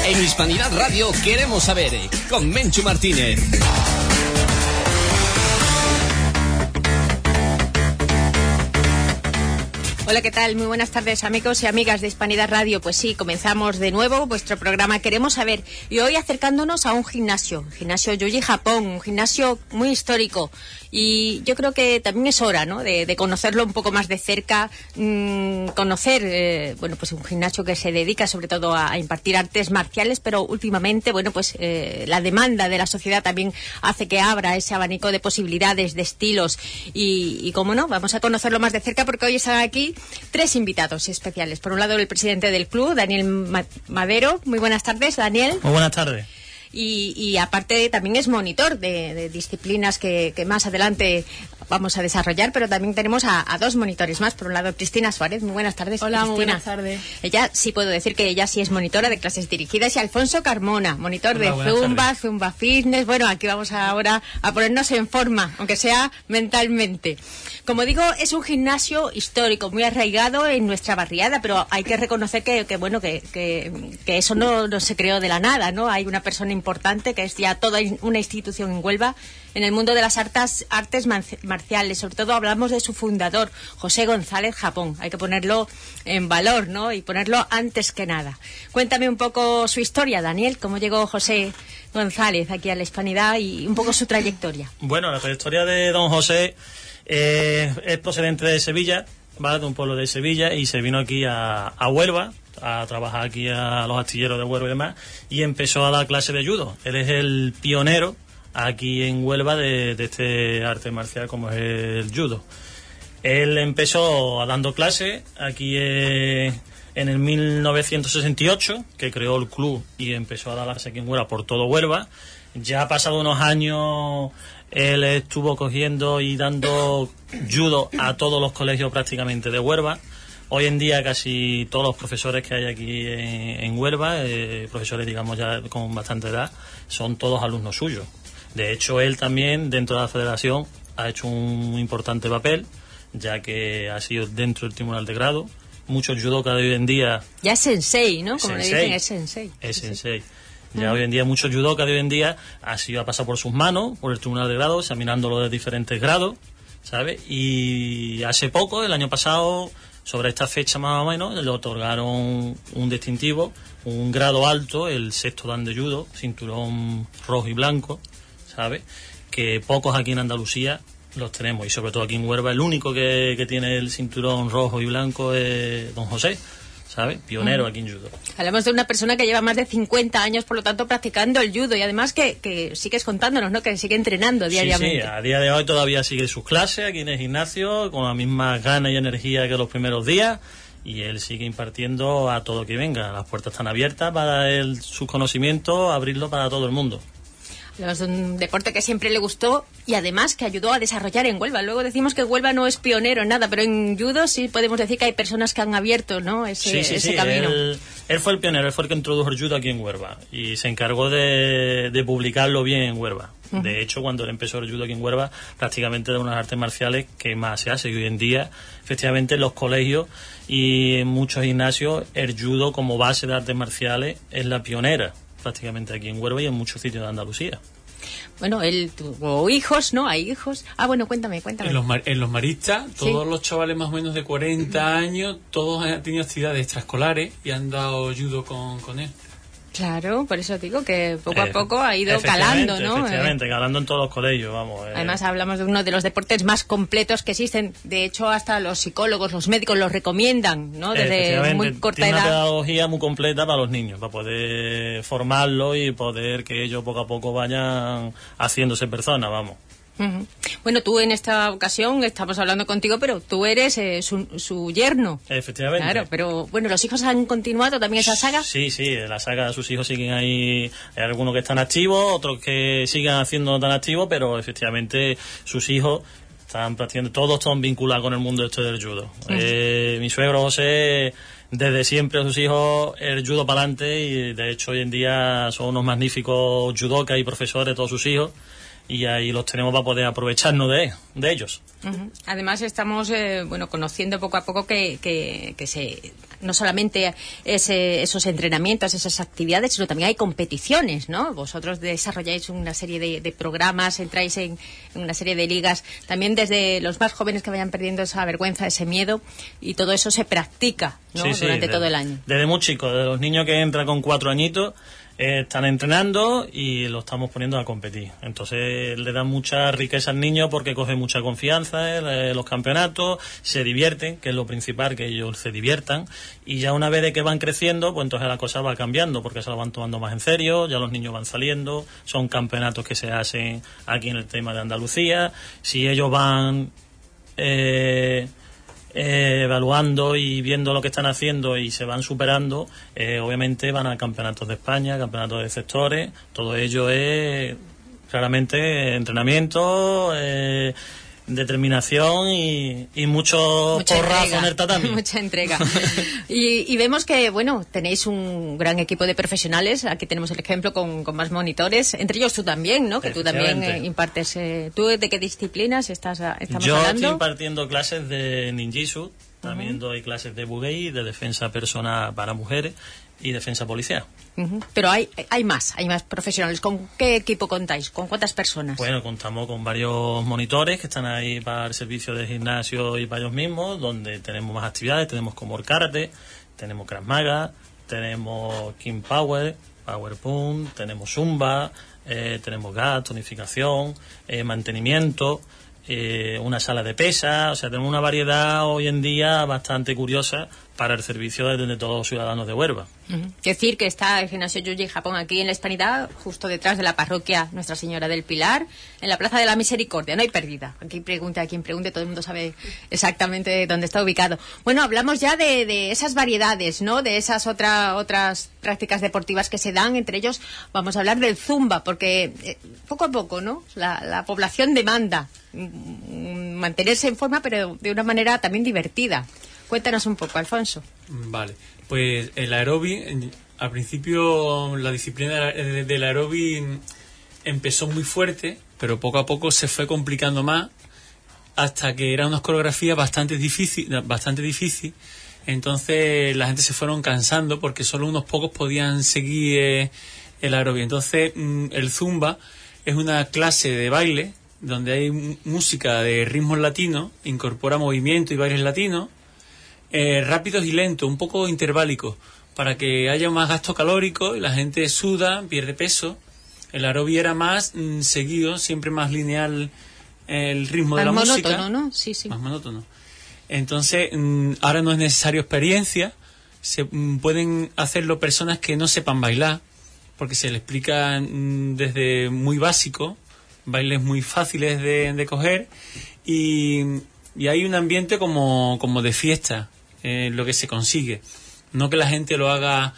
En Hispanidad Radio queremos saber, con Menchu Martínez. Hola, ¿qué tal? Muy buenas tardes, amigos y amigas de Hispanidad Radio. Pues sí, comenzamos de nuevo vuestro programa Queremos Saber, y hoy acercándonos a un gimnasio Yoji Japón, un gimnasio muy histórico, y yo creo que también es hora, ¿no?, de conocerlo un poco más de cerca, conocer, pues un gimnasio que se dedica sobre todo a impartir artes marciales, pero últimamente, la demanda de la sociedad también hace que abra ese abanico de posibilidades, de estilos, y cómo no, vamos a conocerlo más de cerca porque hoy están aquí tres invitados especiales. Por un lado, el presidente del club, Daniel Madero. Muy buenas tardes, Daniel. Muy buenas tardes. Y aparte también es monitor de disciplinas que más adelante vamos a desarrollar, pero también tenemos a dos monitores más. Por un lado, Cristina Suárez. Muy buenas tardes. Hola, Cristina. muy buenas tardes. Ella sí puedo decir que ella sí es monitora de clases dirigidas, y Alfonso Carmona, monitor de Zumba Fitness. Bueno, aquí vamos ahora a ponernos en forma, aunque sea mentalmente. Como digo, es un gimnasio histórico, muy arraigado en nuestra barriada, pero hay que reconocer que eso no se creó de la nada, ¿no? Hay una persona importante que es ya toda una institución en Huelva en el mundo de las artes marciales. Sobre todo hablamos de su fundador, José González Japón. Hay que ponerlo en valor, ¿no?, y ponerlo antes que nada. Cuéntame un poco su historia, Daniel, cómo llegó José González aquí a la Hispanidad y un poco su trayectoria. Bueno, la trayectoria de don José es procedente de Sevilla, ¿vale?, de un pueblo de Sevilla, y se vino aquí a Huelva a trabajar aquí a los astilleros de Huelva y demás, y empezó a dar clase de judo. Él es el pionero aquí en Huelva de este arte marcial como es el judo. Él empezó dando clase aquí en el 1968, que creó el club y empezó a dar clase aquí en Huelva por todo Huelva. Ya ha pasado unos años, él estuvo cogiendo y dando judo a todos los colegios prácticamente de Huelva. Hoy en día casi todos los profesores que hay aquí en Huelva, profesores digamos ya con bastante edad, son todos alumnos suyos. De hecho, él también dentro de la federación ha hecho un importante papel, ya que ha sido dentro del tribunal de grado. Muchos judokas de hoy en día... Ya es sensei, ¿no? Como sensei, le dicen, es sensei. Es sensei. Ya hoy en día muchos judokas de hoy en día ha pasado por sus manos, por el tribunal de grado, examinándolo de diferentes grados, ¿sabes? Y hace poco, el año pasado, sobre esta fecha más o menos, le otorgaron un distintivo, un grado alto, el sexto dan de judo, cinturón rojo y blanco, ¿sabes? Que pocos aquí en Andalucía los tenemos, y sobre todo aquí en Huelva el único que tiene el cinturón rojo y blanco es don José, ¿sabes? Pionero aquí en judo. Hablamos de una persona que lleva más de 50 años, por lo tanto, practicando el judo, y además que sigues contándonos, ¿no?, que sigue entrenando diariamente. Sí, a día de hoy todavía sigue sus clases aquí en el gimnasio con las mismas ganas y energía que los primeros días, y él sigue impartiendo a todo que venga. Las puertas están abiertas para sus conocimientos, abrirlo para todo el mundo. Es un deporte que siempre le gustó y además que ayudó a desarrollar en Huelva. Luego decimos que Huelva no es pionero en nada, pero en judo sí podemos decir que hay personas que han abierto, ¿no?, ese camino. Él fue el pionero, él fue el que introdujo el judo aquí en Huelva y se encargó de publicarlo bien en Huelva. De hecho, cuando él empezó el judo aquí en Huelva, prácticamente de unas artes marciales que más se hace. Y hoy en día, efectivamente, en los colegios y en muchos gimnasios, el judo como base de artes marciales es la pionera, prácticamente aquí en Huelva y en muchos sitios de Andalucía. Bueno, él tuvo hijos, ¿no? Hay hijos. Ah, bueno, cuéntame. En los maristas, todos los chavales más o menos de 40 años, todos han tenido actividades extraescolares y han dado judo con él. Claro, por eso digo que poco a poco ha ido calando, ¿no? Efectivamente, calando en todos los colegios, vamos. Además hablamos de uno de los deportes más completos que existen. De hecho, hasta los psicólogos, los médicos los recomiendan, ¿no? Desde muy corta tiene edad. Una pedagogía muy completa para los niños, para poder formarlos y poder que ellos poco a poco vayan haciéndose personas, vamos. Uh-huh. Bueno, tú en esta ocasión estamos hablando contigo, pero tú eres su yerno. Efectivamente. Claro, pero bueno, ¿los hijos han continuado también esa saga? Sí, la saga de sus hijos siguen ahí. Hay algunos que están activos, otros que siguen haciendo tan activos, pero efectivamente sus hijos están practicando, todos están vinculados con el mundo del judo. Uh-huh. Mi suegro José, desde siempre a sus hijos el judo para adelante, y de hecho hoy en día son unos magníficos judokas y profesores todos sus hijos. y ahí los tenemos para poder aprovecharnos de ellos. Además estamos conociendo poco a poco que no solamente esos entrenamientos, esas actividades, sino también hay competiciones, ¿no? Vosotros desarrolláis una serie de programas, entráis en una serie de ligas, también desde los más jóvenes que vayan perdiendo esa vergüenza, ese miedo, y todo eso se practica, ¿no? Durante todo el año. Desde muy chicos, de los niños que entran con 4 añitos, están entrenando y lo estamos poniendo a competir. Entonces le da mucha riqueza al niño porque coge mucha confianza en los campeonatos, se divierten, que es lo principal, que ellos se diviertan, y ya una vez de que van creciendo, pues entonces la cosa va cambiando porque se lo van tomando más en serio, ya los niños van saliendo, son campeonatos que se hacen aquí en el tema de Andalucía. Si ellos van evaluando y viendo lo que están haciendo y se van superando, obviamente van a campeonatos de España, campeonatos de sectores. Todo ello es claramente entrenamiento, determinación y mucho porrazo en el tatami. Mucha entrega. Y vemos que, bueno, tenéis un gran equipo de profesionales. Aquí tenemos el ejemplo con más monitores. Entre ellos tú también, ¿no? Que tú también impartes. ¿Tú de qué disciplinas estamos hablando? Yo estoy impartiendo clases de ninjitsu. También doy clases de bugei, de defensa personal para mujeres y defensa policial. Pero hay más profesionales. ¿Con qué equipo contáis? ¿Con cuántas personas? Bueno, contamos con varios monitores que están ahí para el servicio de gimnasio y para ellos mismos, donde tenemos más actividades. Tenemos como el karate, tenemos Krav Maga, tenemos King Power, Power Pump, tenemos Zumba, tenemos gas, tonificación, mantenimiento, una sala de pesas. O sea, tenemos una variedad hoy en día bastante curiosa para el servicio de todos los ciudadanos de Huelva. Es decir, que está el gimnasio Yuji Japón aquí en la Hispanidad, justo detrás de la parroquia Nuestra Señora del Pilar, en la Plaza de la Misericordia. No hay pérdida. Aquí pregunte a quien pregunte, todo el mundo sabe exactamente dónde está ubicado. Bueno, hablamos ya de esas variedades, ¿no? De esas otras prácticas deportivas que se dan. Entre ellos vamos a hablar del Zumba, porque poco a poco, ¿no? La población demanda mantenerse en forma, pero de una manera también divertida. Cuéntanos un poco, Alfonso. Vale, pues el aeróbic, al principio la disciplina del aeróbic empezó muy fuerte, pero poco a poco se fue complicando más hasta que era una coreografía bastante difícil. Entonces la gente se fueron cansando porque solo unos pocos podían seguir el aeróbic. Entonces el Zumba es una clase de baile donde hay música de ritmos latinos, incorpora movimiento y bailes latinos, rápidos y lentos, un poco interválicos, para que haya más gasto calórico y la gente suda, pierde peso. El aeróbic era más seguido, siempre más lineal el ritmo de la música. Más monótono, ¿no? Sí. Más monótono. Entonces, ahora no es necesario experiencia, se pueden hacerlo personas que no sepan bailar, porque se le explica desde muy básico, bailes muy fáciles de coger, y hay un ambiente como de fiesta, lo que se consigue. No que la gente lo haga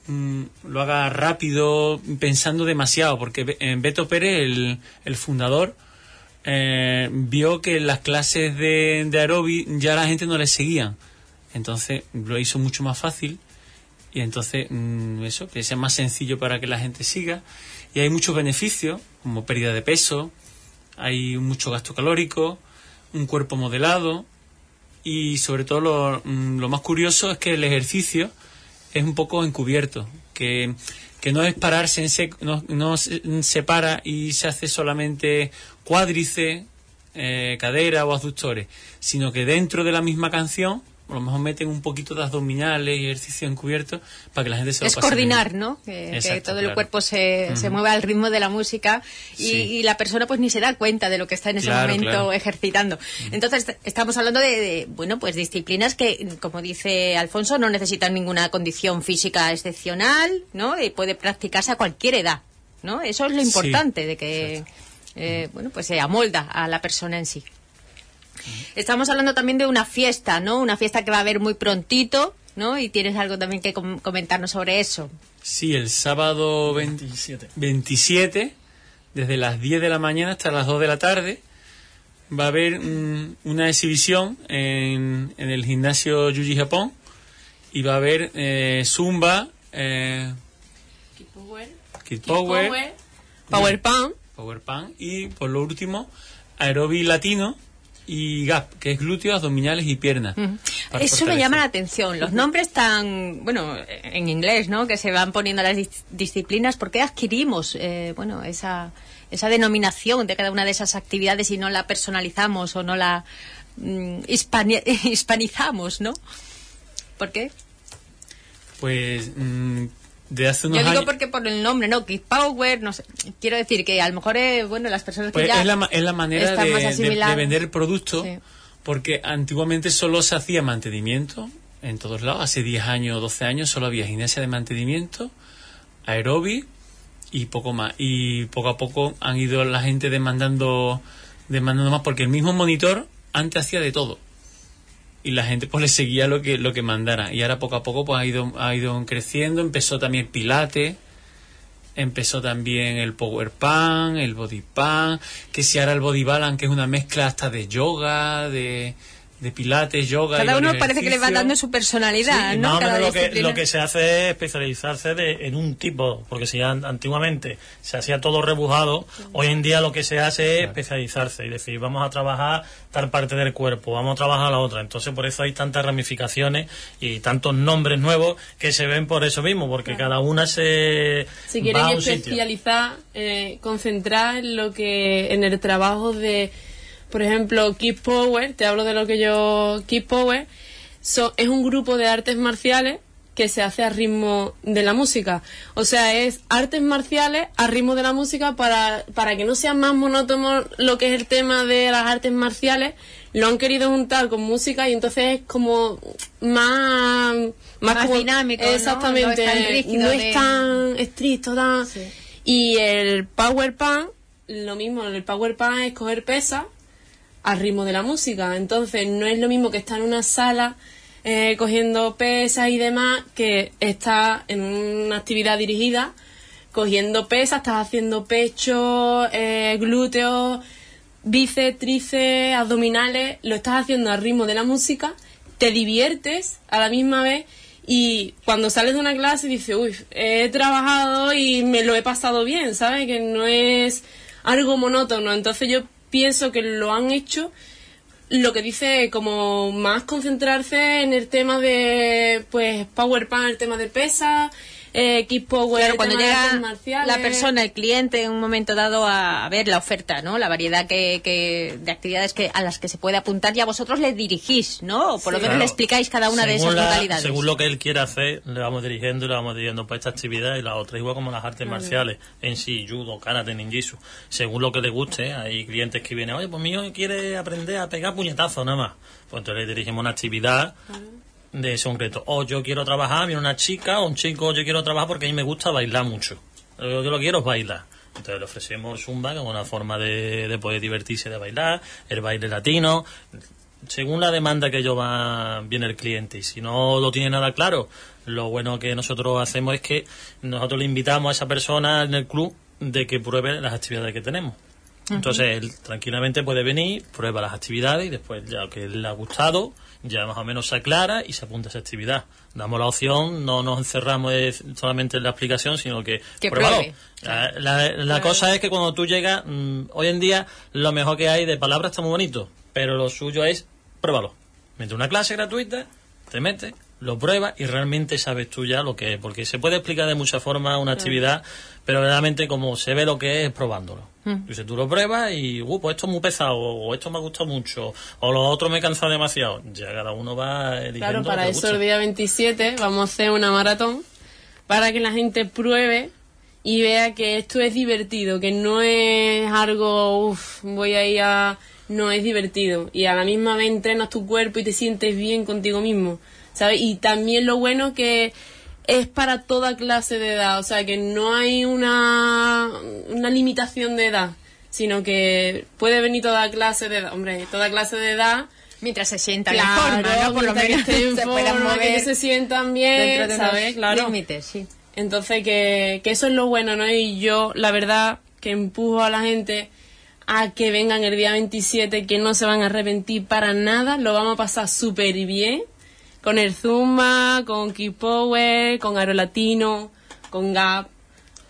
rápido, pensando demasiado, porque Beto Pérez, el fundador, vio que las clases de aeróbic ya la gente no le seguían. Entonces lo hizo mucho más fácil, y entonces eso, que sea más sencillo para que la gente siga. Y hay muchos beneficios, como pérdida de peso, hay mucho gasto calórico, un cuerpo modelado, y sobre todo lo más curioso es que el ejercicio es un poco encubierto, que no es pararse en seco, no se para y se hace solamente cuádriceps, cadera o abductores, sino que dentro de la misma canción a lo mejor meten un poquito de abdominales y ejercicio encubierto para que la gente se lo pase bien. Es coordinar, ¿no? Que todo el cuerpo se mueva al ritmo de la música y la persona pues ni se da cuenta de lo que está en ese momento ejercitando. Entonces estamos hablando de pues disciplinas que, como dice Alfonso, no necesitan ninguna condición física excepcional, ¿no? Y puede practicarse a cualquier edad, ¿no? Eso es lo importante, de que pues se amolda a la persona en sí. Estamos hablando también de una fiesta, ¿no? Una fiesta que va a haber muy prontito, ¿no? Y tienes algo también que comentarnos sobre eso. Sí, el sábado 27, desde las 10 de la mañana hasta las 2 de la tarde, va a haber una exhibición en el gimnasio Yuji Japón, y va a haber Zumba, Kid Power, Power Pump, Power Pan. Y por lo último, Aerobi Latino y Gap, que es glúteos, abdominales y piernas. Eso me llama la atención. Los nombres tan, bueno, en inglés, ¿no? Que se van poniendo las disciplinas. ¿Por qué adquirimos, esa denominación de cada una de esas actividades y no la personalizamos o no la hispanizamos, ¿no? ¿Por qué? Pues de hace unos Yo digo años... porque por el nombre, ¿no? Kids Power, no sé. Quiero decir que a lo mejor, las personas que Pues ya es la manera están más de asimiladas. vender el producto, Sí. porque antiguamente solo se hacía mantenimiento en todos lados. Hace 10 años o 12 años solo había gimnasia de mantenimiento, aeróbic y poco más. Y poco a poco han ido la gente demandando más, porque el mismo monitor antes hacía de todo. Y la gente pues le seguía lo que mandara. Y ahora poco a poco pues ha ido creciendo. Empezó también Pilates, empezó también el Power Pan, el Body Pan, que si ahora el Body Balance, que es una mezcla hasta de yoga, de Pilates, yoga. Cada y uno varios parece que le va ejercicios. dando su personalidad, Sí, ¿no? más o Cada menos disciplina. lo que se hace es especializarse en un tipo, porque si antiguamente se hacía todo rebujado, hoy en día lo que se hace es especializarse y decir, vamos a trabajar tal parte del cuerpo, vamos a trabajar la otra. Entonces por eso hay tantas ramificaciones y tantos nombres nuevos que se ven por eso mismo, porque cada una se Si va quieren a un sitio. especializar, concentrar en el trabajo de, por ejemplo, Kids Power, te hablo de lo que yo... Kids Power es un grupo de artes marciales que se hace a ritmo de la música. O sea, es artes marciales a ritmo de la música para que no sea más monótono lo que es el tema de las artes marciales. Lo han querido juntar con música y entonces es como más como, dinámico, ¿no? exactamente, No es tan rígido, no es tan estricto, tan... Sí. Y el Power Pan, lo mismo, el Power Pan es coger pesas al ritmo de la música. Entonces no es lo mismo que estar en una sala cogiendo pesas y demás, que está en una actividad dirigida, cogiendo pesas, estás haciendo pecho, glúteos, bíceps, tríceps, abdominales, lo estás haciendo al ritmo de la música, te diviertes a la misma vez y cuando sales de una clase dices, uy, he trabajado y me lo he pasado bien, ¿sabes? Que no es algo monótono. Entonces yo pienso que lo han hecho, lo que dice, como más concentrarse en el tema de, pues, Power Pan, el tema de pesas, Kids Power, Claro, el cuando tema de artes llega marciales. la persona, el cliente, en un momento dado a ver la oferta, ¿no? La variedad de actividades a las que se puede apuntar, y a vosotros le dirigís, ¿no? O por lo menos Claro. le explicáis cada una de esas modalidades. Según lo que él quiera hacer, le vamos dirigiendo y le vamos dirigiendo para esta actividad y la otra, igual como las artes marciales en sí, judo, karate, ninjitsu. Según lo que le guste, hay clientes que vienen, oye, pues mío quiere aprender a pegar puñetazos nada más. Pues entonces le dirigimos una actividad de ese concreto. O yo quiero trabajar, viene una chica o un chico, yo quiero trabajar porque a mí me gusta bailar mucho. Yo lo quiero es bailar. Entonces le ofrecemos el Zumba, que es una forma de poder divertirse de bailar, el baile latino, según la demanda que viene el cliente. Y si no lo tiene nada claro, lo bueno que nosotros hacemos es que nosotros le invitamos a esa persona en el club de que pruebe las actividades que tenemos. Entonces él tranquilamente puede venir, prueba las actividades y después, ya que le ha gustado, ya más o menos se aclara y se apunta a esa actividad. Damos la opción, no nos encerramos solamente en la explicación, sino que pruébalo. pruebe. La cosa es que cuando tú llegas, hoy en día lo mejor que hay de palabras está muy bonito, pero lo suyo es pruébalo. Mete una clase gratuita, te metes, lo pruebas y realmente sabes tú ya lo que es, porque se puede explicar de muchas formas una actividad, pero realmente como se ve lo que es probándolo. Entonces tú lo pruebas y pues esto es muy pesado, o esto me ha gustado mucho, o lo otro me he cansado demasiado. Ya cada uno va eligiendo. Claro, para lo que eso gusta. el día 27 vamos a hacer una maratón para que la gente pruebe y vea que esto es divertido, que no es algo, voy a ir a... No, es divertido. Y a la misma vez entrenas tu cuerpo y te sientes bien contigo mismo, ¿sabes? Y también lo bueno que es para toda clase de edad, o sea, que no hay una limitación de edad, sino que puede venir toda clase de edad. Hombre, toda clase de edad... Mientras se sientan Claro, en forma, ¿no? Por lo mientras menos que estén en se puedan forma, mover que se sientan bien, dentro de ¿sabes? unos Claro. límites, sí. Entonces, que eso es lo bueno, ¿no? Y yo, la verdad, que empujo a la gente a que vengan el día 27, que no se van a arrepentir para nada, lo vamos a pasar súper bien, con el Zumba, con Kids Power, con Aerolatino, con Gap,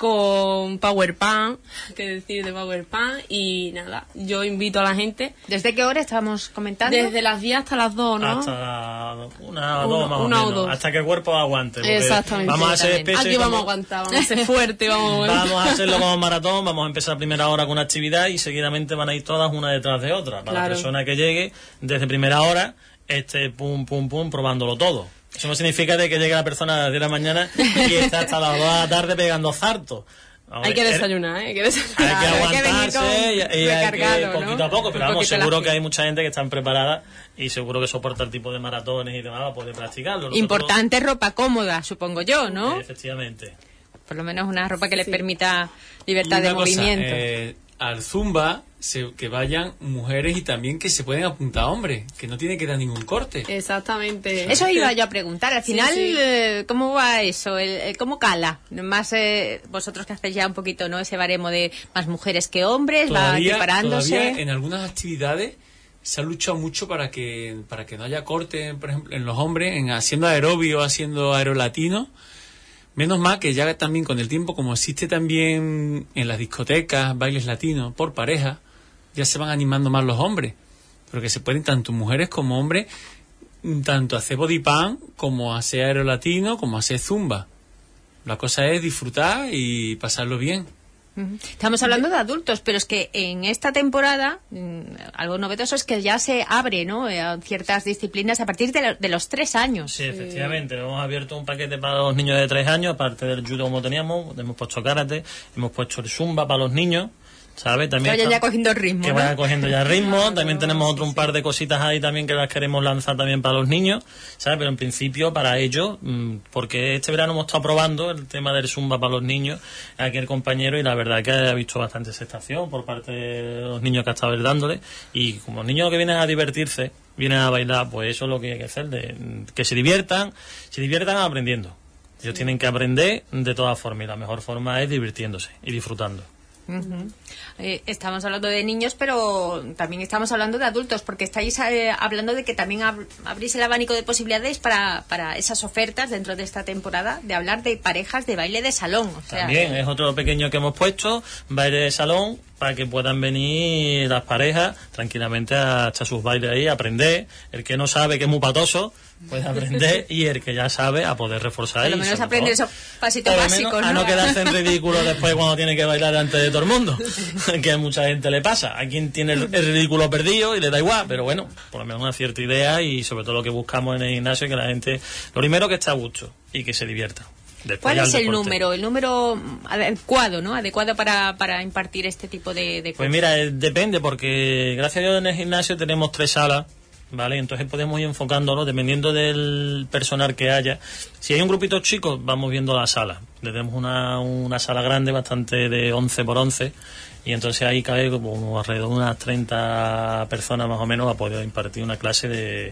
con Power Pan, que decir de Power Pan, y nada, yo invito a la gente. ¿Desde qué hora estábamos comentando? Desde las 10 hasta las 2, ¿no? Hasta una o dos más o menos, hasta que el cuerpo aguante. Exactamente. Vamos a hacer Aquí vamos a aguantar, vamos a ser fuertes, vamos a hacerlo como maratón, vamos a empezar a primera hora con una actividad y seguidamente van a ir todas una detrás de otra. Para la persona que llegue, desde primera hora, pum, pum, pum, probándolo todo. Eso no significa de que llegue la persona a las 10 de la mañana y está hasta las 2 de la tarde pegando zartos. Hay que desayunar, hay que desayunar. Hay que aguantarse y hay que poquito ¿no? a poco, pero vamos, seguro que hay mucha gente que está preparada y seguro que soporta el tipo de maratones y demás para poder practicarlo. Importante ropa cómoda, supongo yo, ¿no? Efectivamente. Por lo menos una ropa que le permita libertad de movimiento. Al Zumba que vayan mujeres y también que se pueden apuntar hombres, que no tiene que dar ningún corte. Exactamente. Eso iba yo a preguntar. Al final, sí. ¿Cómo va eso? ¿Cómo cala? Más vosotros que hacéis ya un poquito, ¿no? Ese baremo de más mujeres que hombres, va equiparándose. Todavía en algunas actividades se ha luchado mucho para que no haya corte, por ejemplo, en los hombres, haciendo aerobio, haciendo aerolatino. Menos mal que ya también con el tiempo, como existe también en las discotecas, bailes latinos, por pareja, ya se van animando más los hombres. Pero que se pueden, tanto mujeres como hombres, tanto hacer body pan, como hacer aerolatino, como hacer zumba. La cosa es disfrutar y pasarlo bien. Estamos hablando de adultos, pero es que en esta temporada algo novedoso es que ya se abre, ¿no? A ciertas disciplinas a partir de los 3 años. Sí, efectivamente. Hemos abierto un paquete para los niños de 3 años, aparte del judo como teníamos, hemos puesto karate, hemos puesto el zumba para los niños, ¿sabes? También que vayan ya cogiendo ritmo. Que vayan cogiendo ya ritmo. También tenemos un par de cositas ahí también que las queremos lanzar también para los niños, ¿sabes? Pero en principio para ellos, porque este verano hemos estado probando el tema del zumba para los niños, aquí el compañero, y la verdad que ha visto bastante aceptación por parte de los niños que ha estado dándole. Y como los niños que vienen a divertirse, vienen a bailar, pues eso es lo que hay que hacer, que se diviertan aprendiendo. Ellos tienen que aprender de todas formas y la mejor forma es divirtiéndose y disfrutando. Estamos hablando de niños, pero también estamos hablando de adultos, porque estáis hablando de que también abrís el abanico de posibilidades para esas ofertas dentro de esta temporada, de hablar de parejas de baile de salón. O sea, también es otro pequeño que hemos puesto, baile de salón, para que puedan venir las parejas tranquilamente a echar sus bailes ahí, a aprender. El que no sabe, que es muy patoso, puede aprender, y el que ya sabe, a poder reforzar. Por lo menos aprender esos pasitos básicos, ¿no? A no quedarse en ridículo después cuando tiene que bailar delante de todo el mundo, que a mucha gente le pasa. Hay quien tiene el ridículo perdido y le da igual, pero bueno, por lo menos una cierta idea, y sobre todo lo que buscamos en el gimnasio es que la gente, lo primero, que esté a gusto y que se divierta. ¿Cuál es el número? El número adecuado, ¿no? Adecuado para impartir este tipo de cosas. Pues mira, depende, porque gracias a Dios en el gimnasio tenemos 3 salas, ¿vale? Entonces podemos ir enfocándolo dependiendo del personal que haya. Si hay un grupito chico, vamos viendo la sala. Tenemos una sala grande, bastante, de 11 por 11, y entonces ahí cabe como alrededor de unas 30 personas más o menos a poder impartir una clase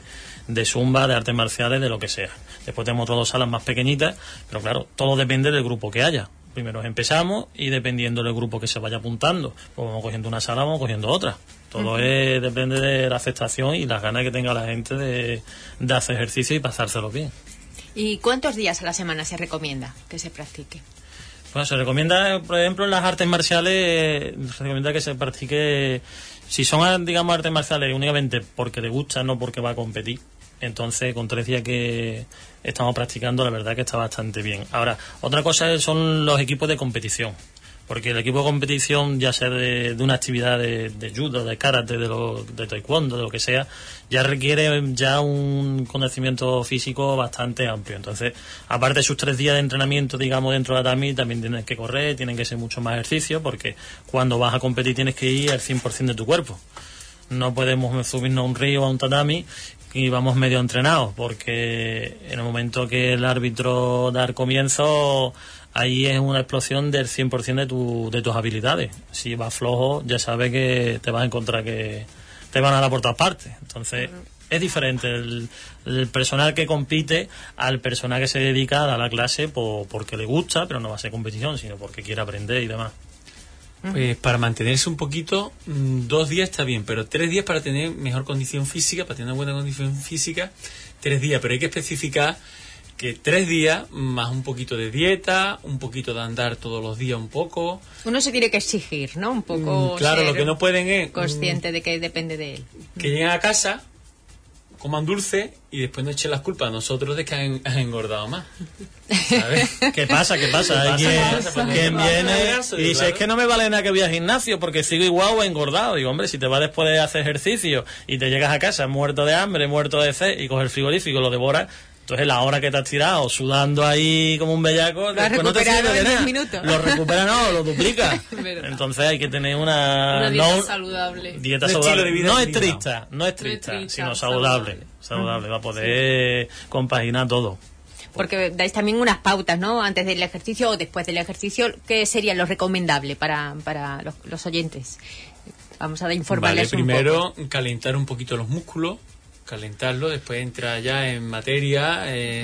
de zumba, de artes marciales, de lo que sea. Después tenemos otras 2 salas más pequeñitas, pero claro, todo depende del grupo que haya. Primero empezamos y dependiendo del grupo que se vaya apuntando, pues vamos cogiendo una sala, vamos cogiendo otra. Todo depende de la aceptación y las ganas que tenga la gente de hacer ejercicio y pasárselo bien. ¿Y cuántos días a la semana se recomienda que se practique? Bueno, se recomienda, por ejemplo, en las artes marciales, se recomienda que se practique, si son, digamos, artes marciales únicamente porque le gusta, no porque va a competir. Entonces, con 3 días que estamos practicando, la verdad que está bastante bien. Ahora, otra cosa son los equipos de competición. Porque el equipo de competición, ya sea de una actividad de judo, de karate, de taekwondo, de lo que sea, ya requiere ya un conocimiento físico bastante amplio. Entonces, aparte de sus 3 días de entrenamiento, digamos, dentro de la tatami, también tienes que correr, tienen que ser mucho más ejercicio, porque cuando vas a competir tienes que ir al 100% de tu cuerpo. No podemos subirnos a un río o a un tatami y vamos medio entrenados, porque en el momento que el árbitro da el comienzo, ahí es una explosión del 100% de tus habilidades. Si vas flojo, ya sabes que te vas a encontrar que te van a dar por todas partes. Entonces, es diferente el personal que compite al personal que se dedica a dar la clase porque le gusta, pero no va a ser competición, sino porque quiere aprender y demás. Pues para mantenerse un poquito, 2 días está bien, pero 3 días para tener mejor condición física, para tener una buena condición física, 3 días, pero hay que especificar que 3 días más un poquito de dieta, un poquito de andar todos los días un poco. Uno se tiene que exigir, ¿no? Un poco. Claro, lo que no pueden es consciente de que depende de él. Que lleguen a casa, coman dulce y después no echen las culpas a nosotros de que han engordado más. ¿Sabes? ¿Qué pasa? Hay quien viene y dice, es que no me vale nada que voy al gimnasio porque sigo igual o engordado. Digo, hombre, si te vas después de hacer ejercicio y te llegas a casa muerto de hambre, muerto de sed y coges el frigorífico y lo devoras, entonces la hora que te has tirado sudando ahí como un bellaco, lo has recuperado en 10 minutos. Lo recupera, no, lo duplica. Entonces hay que tener una dieta saludable. Dieta saludable. De vida no estricta, sino saludable. Va a poder compaginar todo. Porque dais también unas pautas, ¿no? Antes del ejercicio o después del ejercicio, ¿qué sería lo recomendable para los oyentes? Vamos a informarles un poco. Primero, calentar un poquito los músculos, calentarlo, después entra ya en materia.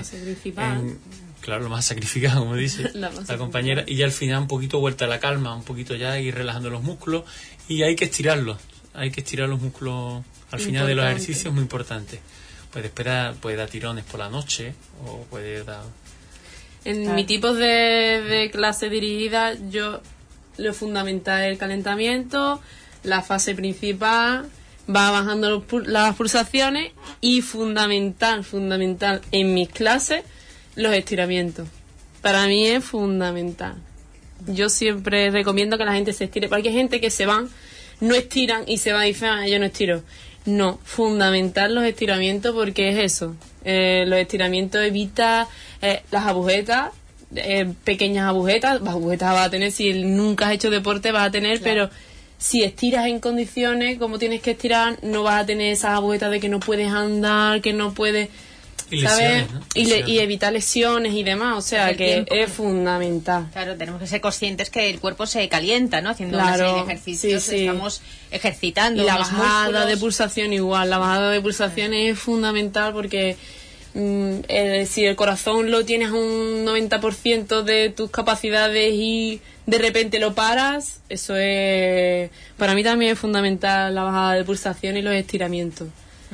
Claro, lo más sacrificado, como dice la compañera, y ya al final un poquito vuelta a la calma, un poquito ya ir relajando los músculos, y hay que estirarlos, los músculos al final de los ejercicios, muy importante. Pues después puede dar tirones por la noche, o puede dar... En mi tipo de clase dirigida, yo lo fundamental es el calentamiento, la fase principal, va bajando las pulsaciones, y fundamental en mis clases, los estiramientos. Para mí es fundamental. Yo siempre recomiendo que la gente se estire, porque hay gente que se van, no estiran y se van y dicen, yo no estiro. No, fundamental los estiramientos, porque es eso. Los estiramientos evita las agujetas, pequeñas agujetas vas a tener, si nunca has hecho deporte vas a tener, claro. Pero si estiras en condiciones como tienes que estirar, no vas a tener esas agujetas de que no puedes andar, que no puedes... Y lesiones, ¿no? Y evitar lesiones y demás, o sea que es fundamental. Claro, tenemos que ser conscientes que el cuerpo se calienta, ¿no? Haciendo una serie de ejercicios, estamos ejercitando. Y la bajada de pulsación igual, la bajada de pulsación es fundamental, porque si el corazón lo tienes a un 90% de tus capacidades y de repente lo paras, eso es... Para mí también es fundamental la bajada de pulsación y los estiramientos.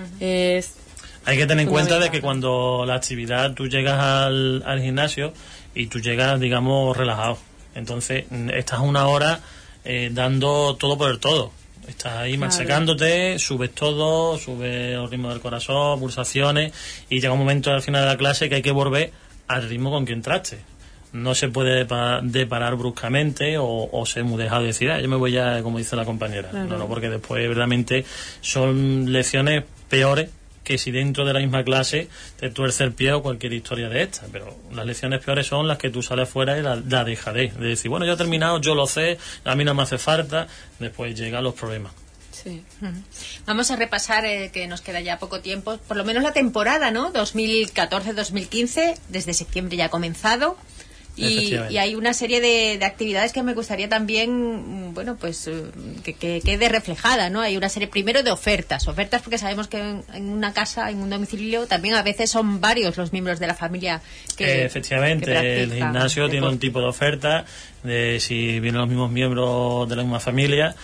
Hay que tener en cuenta de que cuando la actividad, tú llegas al gimnasio y tú llegas, digamos, relajado. Entonces, estás una hora dando todo por el todo. Estás ahí machacándote, subes todo, subes el ritmo del corazón, pulsaciones, y llega un momento al final de la clase que hay que volver al ritmo con que entraste. No se puede deparar bruscamente o ser muy dejado de decir, yo me voy ya, como dice la compañera. Claro. No, porque después realmente son lecciones peores que si dentro de la misma clase te tuerce el pie o cualquier historia de esta. Pero las lecciones peores son las que tú sales fuera y la dejadez, de decir, bueno, yo he terminado, yo lo sé, a mí no me hace falta, después llegan los problemas. Sí. Vamos a repasar, que nos queda ya poco tiempo, por lo menos la temporada, ¿no? 2014-2015, desde septiembre ya ha comenzado. Y hay una serie de actividades que me gustaría también, bueno, pues que quede reflejada, ¿no? Hay una serie primero de ofertas porque sabemos que en una casa, en un domicilio, también a veces son varios los miembros de la familia que efectivamente, el gimnasio tiene un tipo de oferta, de si vienen los mismos miembros de la misma familia,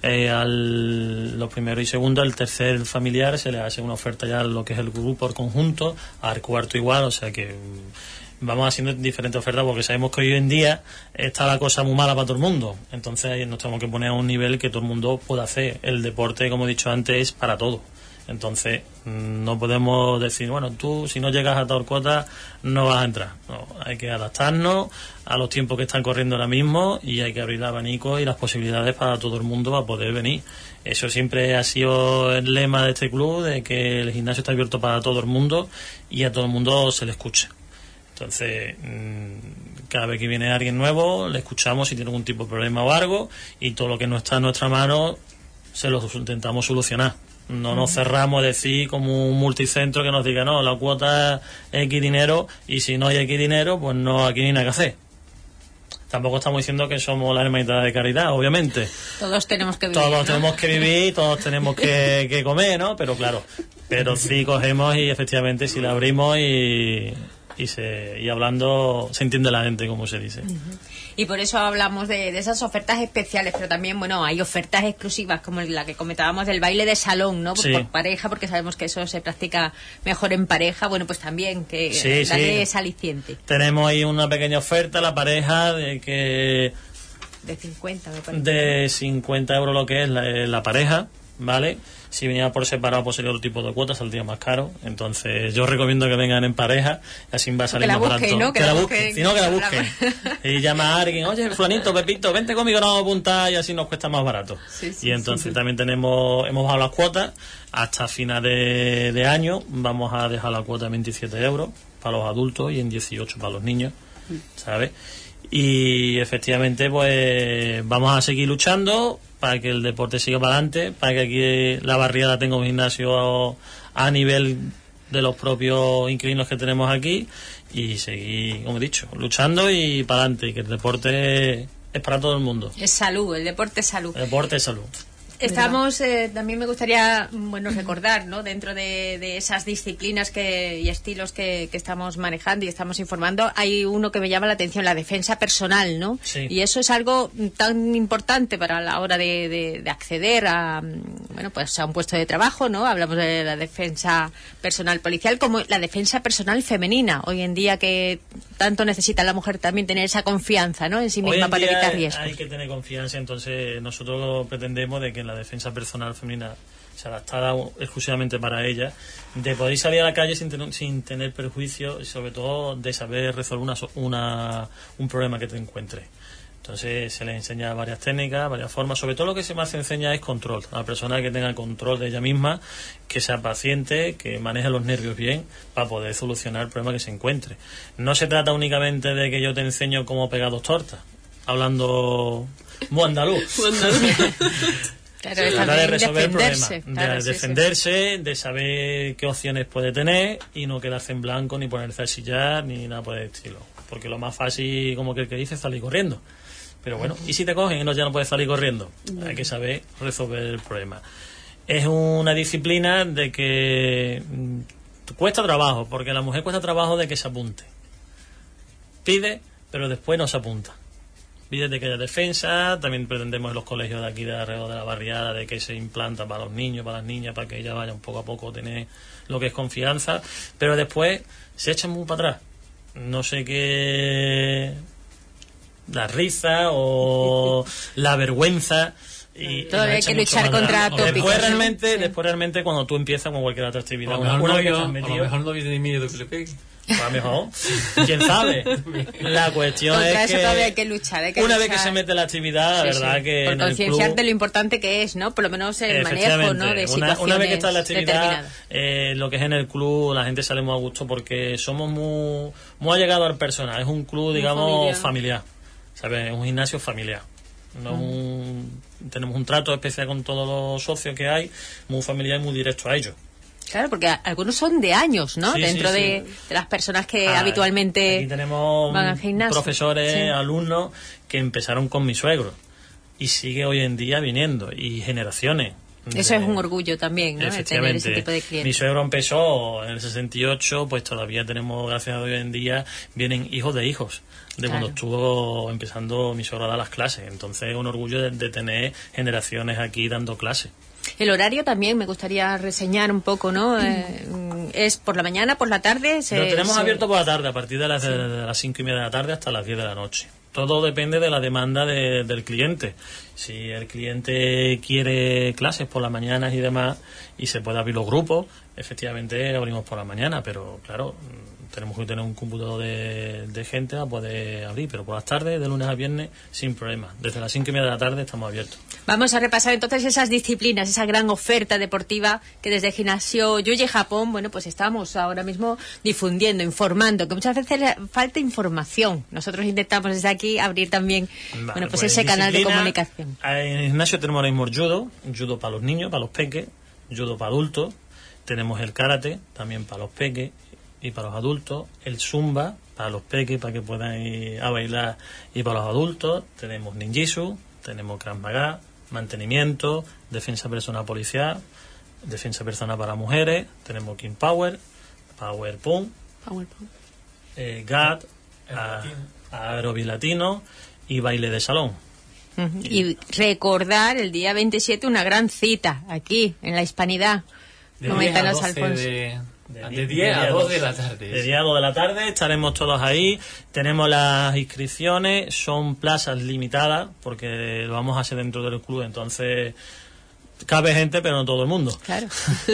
los primeros y segundos, al tercer familiar se le hace una oferta ya a lo que es el grupo por conjunto, al cuarto igual, o sea que... Vamos haciendo diferentes ofertas porque sabemos que hoy en día está la cosa muy mala para todo el mundo. Entonces ahí nos tenemos que poner a un nivel que todo el mundo pueda hacer. El deporte, como he dicho antes, es para todo. Entonces no podemos decir, bueno, tú si no llegas a tal cuota no vas a entrar. No, hay que adaptarnos a los tiempos que están corriendo ahora mismo y hay que abrir el abanico y las posibilidades para todo el mundo para poder venir. Eso siempre ha sido el lema de este club, de que el gimnasio está abierto para todo el mundo y a todo el mundo se le escucha. Entonces, cada vez que viene alguien nuevo, le escuchamos si tiene algún tipo de problema o algo, y todo lo que no está en nuestra mano se lo intentamos solucionar. No nos cerramos a decir como un multicentro que nos diga, no, la cuota es X dinero, y si no hay X dinero, pues no, aquí ni nada que hacer. Tampoco estamos diciendo que somos la hermandad de caridad, obviamente. Todos tenemos que vivir, Todos tenemos que vivir, todos tenemos que comer, ¿no? Pero claro, sí cogemos y efectivamente si la abrimos y y hablando se entiende la gente, como se dice. Y por eso hablamos de esas ofertas especiales, pero también, bueno, hay ofertas exclusivas, como la que comentábamos del baile de salón, ¿no? Por pareja, porque sabemos que eso se practica mejor en pareja, bueno, pues también que darle ese aliciente. Tenemos ahí una pequeña oferta, la pareja, de 50, me parece. De 50 euros lo que es la pareja, ¿vale? Si venía por separado, pues sería otro tipo de cuota, saldría más caro. Entonces, yo recomiendo que vengan en pareja, así va a salir más barato. ¿No? Que la busquen, si no, que la busquen. Y llama a alguien, oye, fulanito, Pepito, vente conmigo, nos vamos a apuntar y así nos cuesta más barato. Y entonces también hemos bajado las cuotas. Hasta final de año vamos a dejar la cuota en 27 euros para los adultos y en 18 para los niños, ¿sabes? Y efectivamente, pues vamos a seguir luchando para que el deporte siga para adelante, para que aquí la barriada tenga un gimnasio a nivel de los propios inquilinos que tenemos aquí y seguir, como he dicho, luchando y para adelante, y que el deporte es para todo el mundo. Es salud, el deporte es salud. El deporte es salud. Estamos, también me gustaría, bueno, recordar, ¿no? Dentro de esas disciplinas y estilos que estamos manejando y estamos informando, hay uno que me llama la atención, la defensa personal, ¿no? Sí. Y eso es algo tan importante para la hora de acceder a, bueno, pues a un puesto de trabajo, ¿no? Hablamos de la defensa personal policial como la defensa personal femenina. Hoy en día que tanto necesita la mujer también tener esa confianza, ¿no? En sí misma para evitar riesgos. Hay que tener confianza, entonces nosotros pretendemos de que en la defensa personal femenina se adaptada exclusivamente para ella, de poder salir a la calle sin tener perjuicio y sobre todo de saber resolver un problema que te encuentres. Entonces se les enseña varias técnicas, varias formas. Sobre todo lo que se más enseña es control. A la persona que tenga control de ella misma, que sea paciente, que maneje los nervios bien para poder solucionar el problema que se encuentre. No se trata únicamente de que yo te enseño cómo pegar 2 tortas, hablando muy andaluz. Claro, se trata de resolver el problema, claro, de defenderse, de saber qué opciones puede tener y no quedarse en blanco ni ponerse a chillar ni nada por el estilo. Porque lo más fácil, como que el que dice, es salir corriendo. Pero bueno, ¿y si te cogen y ya no puedes salir corriendo? Hay que saber resolver el problema. Es una disciplina de que cuesta trabajo, porque a la mujer cuesta trabajo de que se apunte. Pide, pero después no se apunta. Pide de que haya defensa, también pretendemos en los colegios de aquí de alrededor de la barriada de que se implanta para los niños, para las niñas, para que ella vaya poco a poco a tener lo que es confianza, pero después se echan muy para atrás. No sé qué, la risa o la vergüenza. Y todavía hay que luchar contra tópicos. Después realmente cuando tú empiezas con cualquier otra actividad, a lo mejor no viene miedo que le pegue. A lo mejor, quién sabe. La cuestión contra es eso que todavía hay que luchar, una vez que se mete la actividad, la verdad que por en el concienciar club, de lo importante que es, ¿no? Por lo menos el manejo, ¿no? De situaciones una vez que está en la actividad, lo que es en el club, la gente sale muy a gusto porque somos muy allegados al personal. Es un club, digamos, familiar. ¿Sabes? Es un gimnasio familiar. No tenemos un trato especial con todos los socios que hay, muy familiar y muy directo a ellos. Claro, porque algunos son de años, ¿no? Dentro de las personas que habitualmente aquí tenemos van al gimnasio. Profesores, alumnos que empezaron con mi suegro y sigue hoy en día viniendo, y generaciones. Eso es un orgullo también, ¿no? De tener ese tipo de clientes. Mi suegro empezó en el 68, pues todavía tenemos, gracias a Dios, hoy en día vienen hijos de hijos de cuando estuvo empezando mi suegro a dar las clases. Entonces es un orgullo de tener generaciones aquí dando clases. El horario también me gustaría reseñar un poco, ¿no? ¿Es por la mañana, por la tarde? Lo tenemos abierto por la tarde, a partir de las 5:30 de la tarde hasta las 10 de la noche. Todo depende de la demanda del cliente. Si el cliente quiere clases por las mañanas y demás, y se puede abrir los grupos, efectivamente abrimos por la mañana, pero claro, tenemos que tener un cómputo de gente a poder abrir, pero por las tardes, de lunes a viernes, sin problema. Desde las 5:30 de la tarde estamos abiertos. Vamos a repasar entonces esas disciplinas, esa gran oferta deportiva que desde el gimnasio Yuye Japón, bueno, pues estamos ahora mismo difundiendo, informando, que muchas veces le falta información. Nosotros intentamos desde aquí abrir también, pues ese canal de comunicación. En el gimnasio tenemos ahora mismo judo para los niños, para los peques, judo para adultos, tenemos el karate también para los peques y para los adultos, el zumba para los peques, para que puedan ir a bailar, y para los adultos tenemos ninjitsu, tenemos Krav Maga, mantenimiento, defensa personal policial, defensa personal para mujeres, tenemos King Power, Power Pump GAT, aeróbic latino y baile de salón. Y recordar el día 27 una gran cita aquí, en la Hispanidad. Coméntanos, Alfonso. De 10 a 2 de la tarde. De 10 a 2 de la tarde estaremos todos ahí. Tenemos las inscripciones, son plazas limitadas, porque lo vamos a hacer dentro del club, entonces cabe gente, pero no todo el mundo. Claro.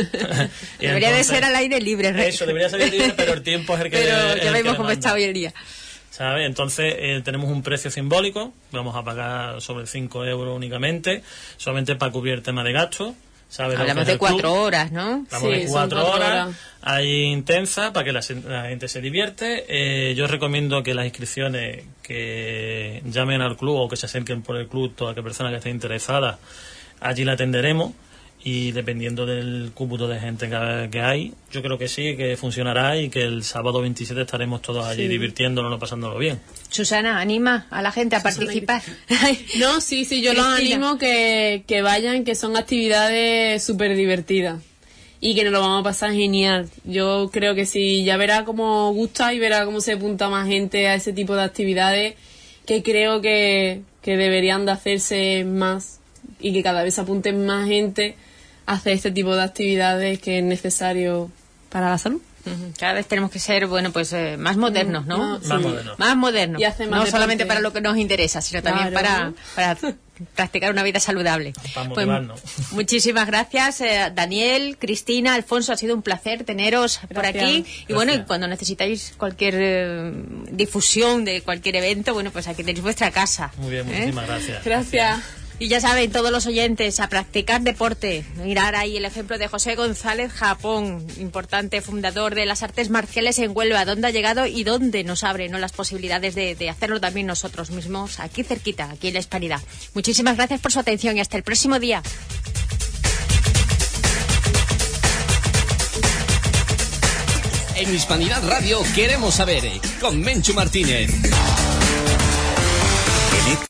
Debería de ser al aire libre. Eso, debería ser libre, pero el tiempo es el que... Pero ya vemos cómo está hoy el día. ¿Sabe? Entonces tenemos un precio simbólico, vamos a pagar sobre 5 euros únicamente, solamente para cubrir el tema de gastos. Hablamos de 4 horas, ¿no? Hablamos de 4 horas, ahí intensa, para que la gente se divierte. Yo recomiendo que las inscripciones, que llamen al club o que se acerquen por el club, toda aquella persona que esté interesada, allí la atenderemos. Y dependiendo del cúmulo de gente que hay, yo creo que sí, que funcionará y que el sábado 27 estaremos todos allí divirtiéndonos, pasándolo bien. Susana, anima a la gente a participar. No, sí, yo los animo que vayan, que son actividades súper divertidas y que nos lo vamos a pasar genial. Yo creo que sí, ya verá cómo gusta y verá cómo se apunta más gente a ese tipo de actividades, que creo que deberían de hacerse más y que cada vez se apunten más gente hacer este tipo de actividades que es necesario para la salud. Cada vez tenemos que ser, más modernos, ¿no? Más modernos. Y hacer más no deporte. solamente para lo que nos interesa, sino también para practicar una vida saludable. Para motivarnos. Muchísimas gracias, Daniel, Cristina, Alfonso, ha sido un placer teneros por aquí. Y bueno, y cuando necesitáis cualquier difusión de cualquier evento, pues aquí tenéis vuestra casa. Muy bien, muchísimas gracias. Gracias. Y ya saben, todos los oyentes, a practicar deporte. Mirar ahí el ejemplo de José González Japón, importante fundador de las artes marciales en Huelva, dónde ha llegado y dónde nos abre, ¿no?, las posibilidades de hacerlo también nosotros mismos, aquí cerquita, aquí en la Hispanidad. Muchísimas gracias por su atención y hasta el próximo día. En Hispanidad Radio queremos saber, con Menchu Martínez.